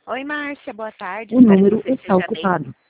Oi, Márcia, boa tarde. O Espero que número você está esteja bem. ocupado.